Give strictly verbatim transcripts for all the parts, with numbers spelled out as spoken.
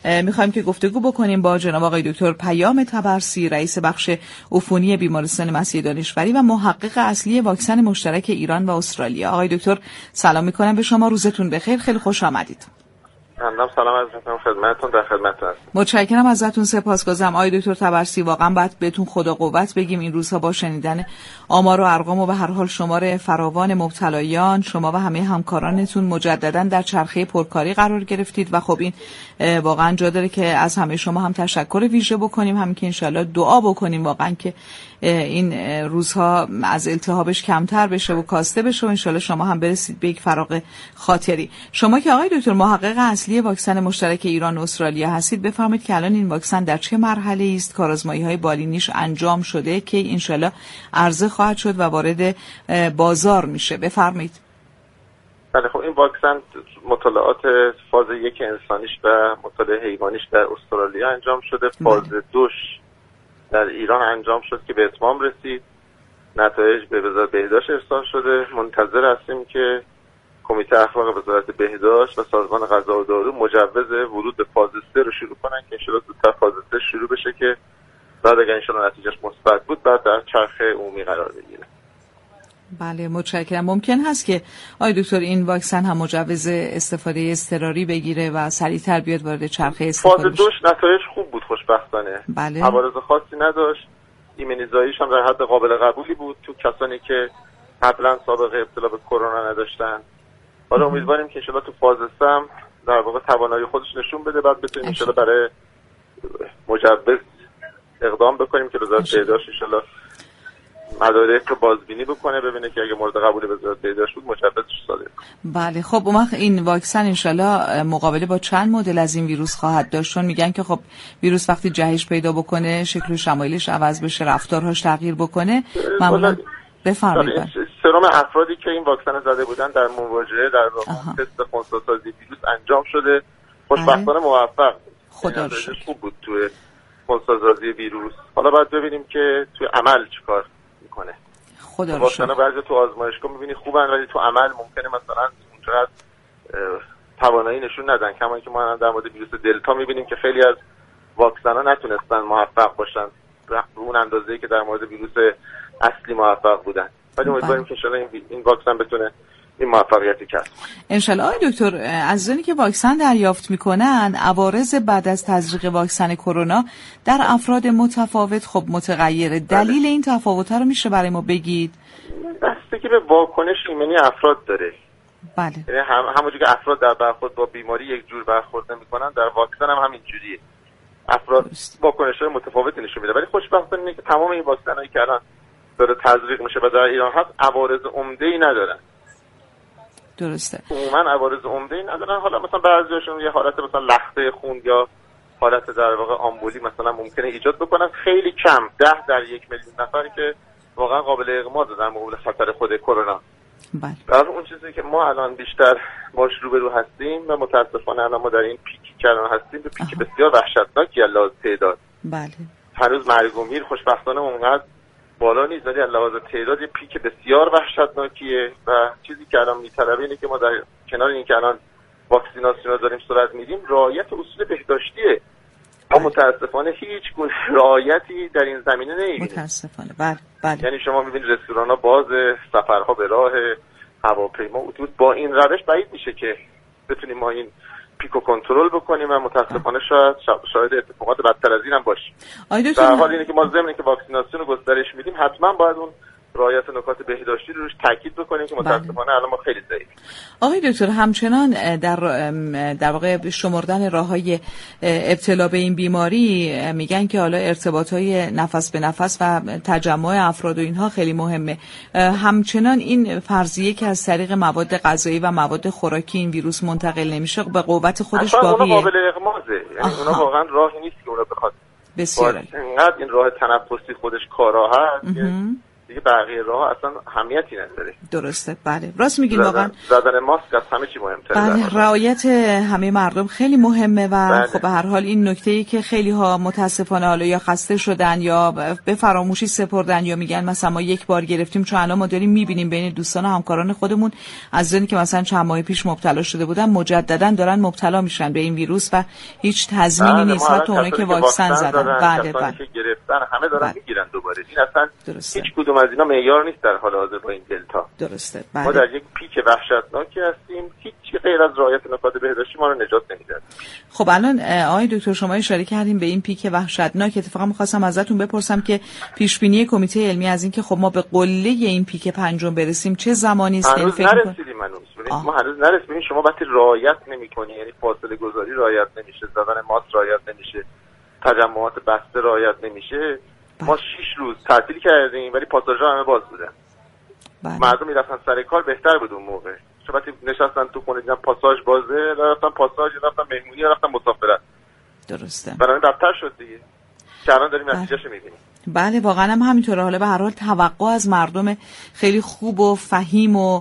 میخوایم که گفتگو بکنیم با جناب آقای دکتر پیام طبرسی، رئیس بخش عفونی بیمارستان مسیح دانشوری و محقق اصلی واکسن مشترک ایران و استرالیا. آقای دکتر سلام میکنم به شما، روزتون بخیر، خیلی خوش آمدید. ممنونم، سلام عرض می‌کنم خدمتتون، در خدمتتون هستم. متشکرم ازتون، سپاسگزارم. آقای دکتر طبرسی، واقعا باید بهتون خدا قوت بگیم این روزها با شنیدن آمار و ارقام و به هر حال شمار فراوان مبتلایان، شما و همه همکارانتون مجددا در چرخه پرکاری قرار گرفتید و خب این واقعا جا داره که از همه شما هم تشکر ویژه بکنیم، همین که انشالله دعا بکنیم واقعا که این روزها از التهابش کمتر بشه و کاسته بشه و انشالله شما هم برسید به یک فراغ خاطری. شما که آقای دکتر محقق اصلی واکسن مشترک ایران و استرالیا هستید، بفرمایید که الان این واکسن در چه مرحله است؟ کارآزمایی‌های بالینیش انجام شده که انشالله عرضه خواهد شد و وارد بازار میشه؟ بفرمایید. بله، خب این واکسن مطالعات فاز یک انسانیش و مطالعه حیوانیش در استرالیا انجام شده. فاز دوش در ایران انجام شد که به اتمام رسید. نتایج به وزارت بهداشت ارسال شده. منتظر هستیم که کمیته اخلاق وزارت بهداشت و سازمان غذا و دارو مجوز ورود به فاز سه رو شروع کنن که انشالله زودتر فاز سه شروع بشه که بعد اگر انشالله نتیجهش مثبت بود بعد در چرخه عمومی قرار بگیره. بله متشکرم. ممکن هست که آقای دکتر این واکسن هم مجوز استفاده اضطراری بگیره و سریعتر بیاد وارد چرخه استفاده فاز دوش نتایج خوب بود خوشبختانه. بله. عوارض خاصی نداشت. ایمنیزاییش هم در حد قابل قبولی بود تو کسانی که قبلا سابقه ابتلا به کرونا نداشتن. حالا امیدواریم که انشالله تو فاز سه هم در واقع توانایی خودش نشون بده، بعد بتونیم انشالله برای مجوز اقدام بکنیم که وزارت بهداشت انشالله مدارک رو بازبینی بکنه، ببینه که اگه مورد قبول وزارت بهداشت بود مجوزش صادر کنه. بله خب اون وقت این واکسن انشالله مقابله با چند مدل از این ویروس خواهد داشت؟ چون میگن که خب ویروس وقتی جهش پیدا بکنه شکل و شمایلش عوض بشه، رفتارهاش تغییر بکنه. معمولا بفرمایید. سرم افرادی که این واکسن زده بودن در مواجهه در تست خنثی‌سازی ویروس انجام شده، خوشبختانه موفق بود. خدا رو شکر. خوب بود توی خنثی‌سازی ویروس. حالا باید ببینیم که توی عمل چیکار میکنه. خدا رو شکر. واکسن بعضی تو آزمایشگاه میبینی خوبن ولی تو عمل ممکنه مثلا اونجوری توانایی نشون ندن، کما اینکه ما در مورد ویروس دلتا میبینیم که خیلی از واکسن‌ها نتونستن موفق باشن رو اون اندازه‌ای که در مورد ویروس اصلی موفق بودن. ولی امیدواریم که انشالله این, این واکسن بتونه این موفقیتی کسب کنه. انشالله. آقای دکتر، عزیزانی که واکسن دریافت میکنن عوارض بعد از تزریق واکسن کرونا در افراد متفاوت خب متغیره. دلیل این تفاوت‌ها رو میشه برای ما بگید؟ بستگی به واکنش ایمنی افراد داره. بله. یعنی هم همونجوری که افراد در برخورد با بیماری یک جور برخورد نمی‌کنن، در واکسن هم همین جوریه. افراد واکنش‌های متفاوتی نشون میده. ولی خوشبختانه اینه که تمام این واکسن‌هایی که الان داره تزریق میشه و در ایران هست عوارض عمده‌ای ندارن. درسته. عموما عوارض عمده‌ای ندارن. حالا مثلا بعضی‌هاشون یه حالت مثلا لخته خون یا حالت در واقع آمبولی مثلا ممکنه ایجاد بکنن، خیلی کم، ده در یک میلیون نفری که واقعا قابل اغماضه در مقابل خطر خود کرونا. بله. در اون چیزی که ما الان بیشتر باش روبرو هستیم و متاسفانه الان ما در این پیکی که الان هستیم به پیک بسیار وحشتناکی لحاظ تعداد. بله. هنوز مرگ و میر خوشبختانه اونقدر بالا نیست ولی لحاظ تعداد یه پیک بسیار وحشتناکیه و چیزی که الان میطلبه اینه که ما در کنار این که الان واکسیناسیون رو داریم صورت میدیم رعایت اصول بهداشتیه. ما متاسفانه هیچ گونه رعایتی در این زمینه نمی‌بینیم. متاسفانه. بله بله. یعنی شما می‌بینید رستوران‌ها باز، سفرها به راه، هواپیما، اتوبوس، با این روش بعید میشه که بتونیم ما این پیکو کنترل بکنیم و متاسفانه شاید شاید اتفاقات بدتر از این هم باشه. در حال اینه که ما ضمن اینکه واکسیناسیون رو گسترش میدیم حتما باید اون رعایت نکات بهداشتی رو روش تاکید بکنیم که متاسفانه الان ما خیلی ضعیف. آقای دکتر، همچنان در در واقع شمردن راههای ابتلا به این بیماری میگن که حالا ارتباطهای نفس به نفس و تجمع افراد و اینها خیلی مهمه. همچنان این فرضیه که از طریق مواد غذایی و مواد خوراکی این ویروس منتقل نمیشه به قوت خودش باقیه. اونا قابل اغماضه، یعنی اونا واقعا راهی نیست که اونا بخواد. بسیار. اینقدر این راه تنفسی خودش کارا هست دیگه بقیه راه اصلا اهمیتی نداره. درسته، بله راست میگین. واقعا زدن ماسک از همه چی مهمتره. بله رعایت همه مردم خیلی مهمه و بله. خب به هر حال این نکته‌ای که خیلی ها متاسفانه حالا یا خسته شدن یا به فراموشی سپردن یا میگن مثلا ما یک بار گرفتیم، چون الان ما داریم میبینیم بین دوستان و همکاران خودمون از اونی که مثلا چند ماه پیش مبتلا شده بودن مجددا دارن مبتلا میشن به این ویروس و هیچ تضمینی بله. نیست. حتی اونایی که واکسن زدن بله بله که گرفتن همه دارن میگیرن دوباره. این اصلا درسته. هیچ کدوم از اینا معیار نیست در حال حاضر با این دلتا. درسته بله. ما در یک پیک وحشتناکی هستیم، هیچ غیر از رعایت نکات بهداشتی ما رو نجات نمیده. خب الان آقای دکتر شما اشاره کردیم به این پیک وحشتناک. اتفاقا می‌خواستم ازتون بپرسم که پیش بینی کمیته علمی از این که خب ما به قله این پیک پنجم برسیم چه زمانی است؟ هنوز نرسیدیم. هنوز ما هنوز نرسیدیم. شما وقتی رعایت نمی‌کنی، یعنی فاصله گذاری رعایت نمیشه، زدن ماسک رعایت نمیشه، تجمعات بسته رعایت نمیشه، ما شش روز تعطیل کردیم ولی پاساژها همه باز بودن. بله. مردم میرفتن سر کار، بهتر بود اون موقع. چون وقتی نشستن تو خونه دیدن پاساژ بازه، رفتن پاساژ، رفتن مهمونی، رفتن مسافرت. درسته. برای بدتر شد دیگه. که الان داریم نتیجه‌شو می‌بینیم. بله واقعا هم همینطوره. حالا به هر حال توقع از مردم خیلی خوب و فهیم و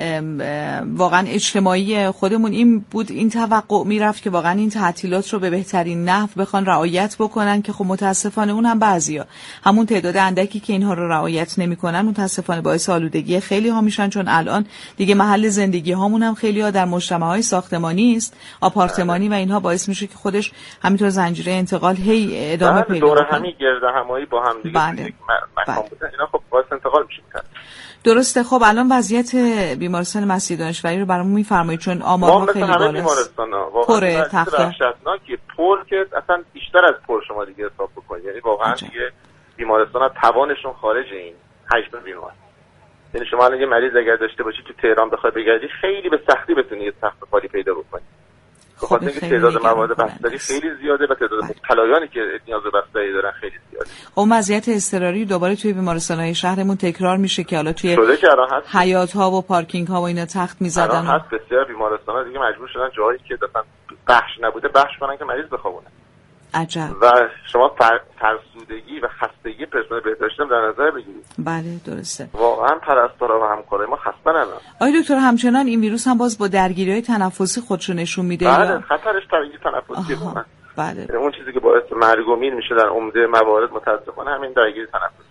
واقعا اجتماعی خودمون این بود، این توقع میرفت که واقعا این تعطیلات رو به بهترین نحو بخوان رعایت بکنن که خب متاسفانه اون هم بعضیا همون تعداد اندکی که اینها رو رعایت نمیکنن متاسفانه باعث آلودگی خیلی ها میشن. چون الان دیگه محل زندگی هامون هم خیلی ها در مجتمع‌های ساختمانی است، آپارتمانی و اینها باعث میشه که خودش همینطور زنجیره انتقال هی ادامه پیدا کنه. دور همی گرد همایی با هم دیگه بله. مکان بودن اینا خب باعث انتقال میشه. درسته. خب الان وضعیت بیمارستان مسیح دانشوری رو برامون میفرمایید، چون آمارها خیلی بالاست. بیمارستان‌ها واقعا تخته وحشتناکه، پر که اصلا بیشتر از پر شما دیگه حساب بکنید. یعنی واقعا عجب. دیگه بیمارستان‌ها توانشون خارج این حجم بیمار. یعنی شما الان یه مریض اگر داشته باشید تو تهران بخوای بگردی خیلی به سختی بتونی یه تخت خالی پیدا بکنی. بخاطر اینکه تعداد مواد بستری خیلی زیاده و تعداد مبتلایانی که نیاز به بستری دارن خیلی زیاده. اون وضعیت اضطراری دوباره توی بیمارستان‌های شهرمون تکرار میشه که حالا توی حیاط‌ها و پارکینگ‌ها و اینا تخت می‌زدن. الان هست بسیار بیمارستان‌ها دیگه مجبور شدن جایی که مثلا بخش نبوده بخش کنن که مریض بخوابونه. عجب. و شما فرسودگی و خستگی پرسنل بهداشتی هم در نظر بگیرید. بله درسته. واقعا پرستارا و همکارای ما خسته نن. آقای دکتر همچنان این ویروس هم باز با درگیری‌های تنفسی خودشو نشون میده. بله یا... خطرش درگیری تنفسی بود. بله. اون چیزی که باعث مرگ و میر میشه در عمده موارد متأسفانه همین درگیری تنفسی.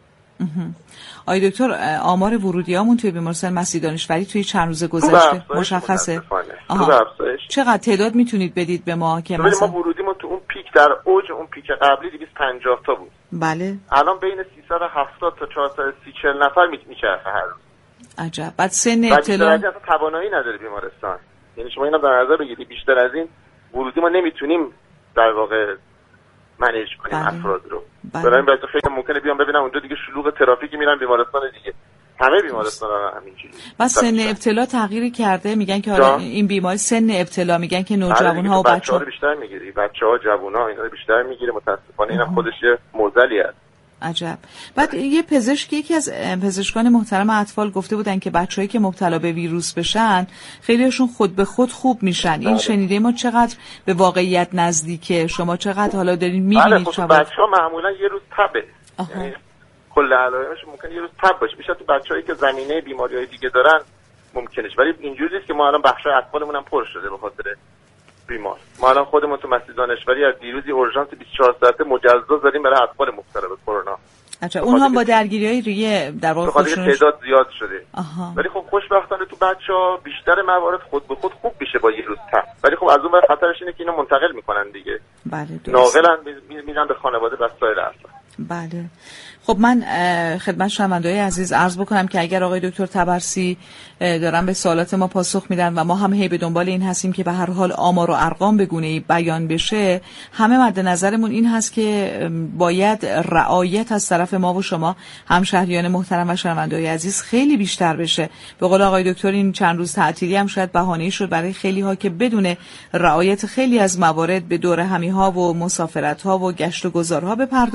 آقای دکتر آمار ورودیامون توی بیمارستان مسیح دانشوری توی چند روز گذشته مشخصه؟ چقدر تعداد میتونید بدید به ما که مثلا ما ورودیمون تو اون پیک در اوج اون پیک قبلی دویست و پنجاه تا بود. بله. الان بین سیصد و هفتاد تا چهارصد و سی چهل نفر میچرخه هر روز. عجب. بعد سن ابتلا اصلا توانایی نداره بیمارستان. یعنی شما اینا در نظر بگیرید بیشتر از این ورودی ما نمیتونیم در واقع منیج کنیم بله. افراد رو. برای این بچه خیلی ممکنه بیان ببینم اونجا دیگه شلوغ ترافیکی میرن بیمارستان دیگه. همه بیمارستان ها همینجوری. بس سن ابتلا تغییری کرده، میگن که حالا این بیماری سن ابتلا میگن که نوجوان‌ها و بچه‌ها رو بیشتر میگیره. بچه‌ها جوونا اینا رو بیشتر میگیره متأسفانه. اینم خودش یه معضلی است. عجب. بعد یه پزشک یکی از پزشکان محترم اطفال گفته بودن که بچه‌هایی که مبتلا به ویروس بشن خیلیشون خود به خود خوب میشن. این شنیده ما چقدر به واقعیت نزدیکه؟ شما چقدر حالا دارین میبینید؟ خب بچه‌ها معمولا یه روز تبه. یعنی کل علائمش ممکنه یه روز تب باشه. بیشتر تو بچه‌هایی که زمینه بیماری‌های دیگه دارن ممکنه، ولی اینجوریه که ما الان بخشای اطفالمون هم پر شده به خاطر بیمار. ما الان خودمون تو مسیح دانشوری از دیروزی اورژانس بیست و چهار ساعته مجزا داریم برای اطفال مبتلا به کرونا. اچھا اون هم با درگیری‌های ریه در واقع خودشون تعداد زیاد شده. ولی خب خوشبختانه تو بچه‌ها بیشتر موارد خود به خود خوب میشه با یه روز تب. ولی خب از اون ور خطرش اینه که اینا منتقل میکنن دیگه. بله درست. ناقلن میرن به خانواده و سایر افراد. بله. خب من خدمت شنونده‌های عزیز عرض بکنم که اگر آقای دکتر طبرسی دارن به سوالات ما پاسخ میدن و ما هم هی به دنبال این هستیم که به هر حال آمار و ارقام به گونه‌ای بیان بشه، همه مد نظرمون این هست که باید رعایت از طرف ما و شما همشهریان محترم و شنونده‌های عزیز خیلی بیشتر بشه. به قول آقای دکتر این چند روز تعطیلی هم شاید بهانه‌ای شد برای خیلی ها که بدون رعایت خیلی از موارد به دور همی‌ها و مسافرت‌ها و گشت و گذارها بپردازن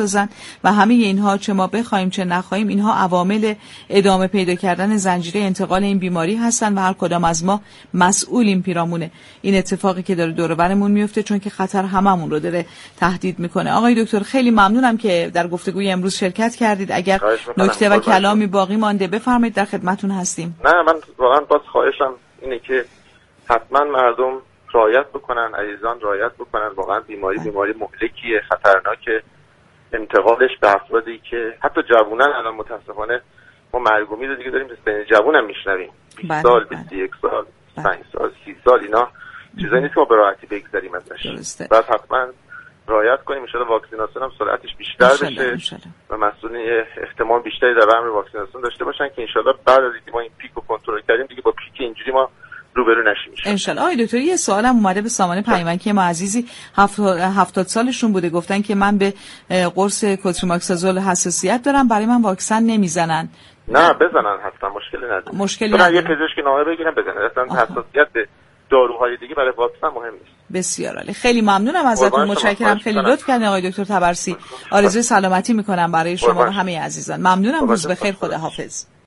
و همه اینها چه ما بخوایم چه نخواهیم اینها عوامل ادامه پیدا کردن زنجیره انتقال این بیماری هستن و هر کدام از ما مسئولیم پیرامون این اتفاقی که داره دور و برمون میفته، چون که خطر هممون رو داره تهدید میکنه. آقای دکتر خیلی ممنونم که در گفتگوی امروز شرکت کردید. اگر نکته و کلامی باقی مانده بفرمایید، در خدمتتون هستیم. نه من واقعا باز خواهشم اینه که حتما مردم رعایت بکنن، عزیزان رعایت بکنن. واقعا بیماری بیماری مهلکیه، خطرناکه. انتقالش به افرادی که حتی جوونن، الان متاسفانه ما مرگ و میر دیگه داریم، به جوونم میشنویم، بیست سال، بیست و یک سال، پنج سال، سی سال، اینا چیزایی نیست که ما به راحتی بگذریم ازش. بعد حتما رعایت کنیم، ان شاء الله واکسیناسیون هم سرعتش بیشتر بشه و مسئولین احتمال بیشتری در برنامه واکسیناسیون داشته باشن که ان شاء الله بعد از اینکه ما این پیک رو کنترل کردیم دیگه با پیک اینجوری ما روبرو نشیم ان شاء الله. آقای دکتر یه سوالم اومده به سامان پیمانکی ما عزیزی، هفتاد سالشون بوده، گفتن که من به قرص کوتریماکسازول حساسیت دارم، برای من واکسن نمیزنن. نه بزنن حتما، مشکلی نداره. مشکلی نداره. یه پزشک نامه بگیرن بزنن. اصلا حساسیت به داروهای دیگه برای واکسن مهم نیست. بسیار عالی، خیلی ممنونم ازتون، متشکرم، خیلی لطف کردین آقای دکتر تبرسی. آرزوی سلامتی میکنم برای شما و همه عزیزان. ممنونم، روز بخیر، خداحافظ.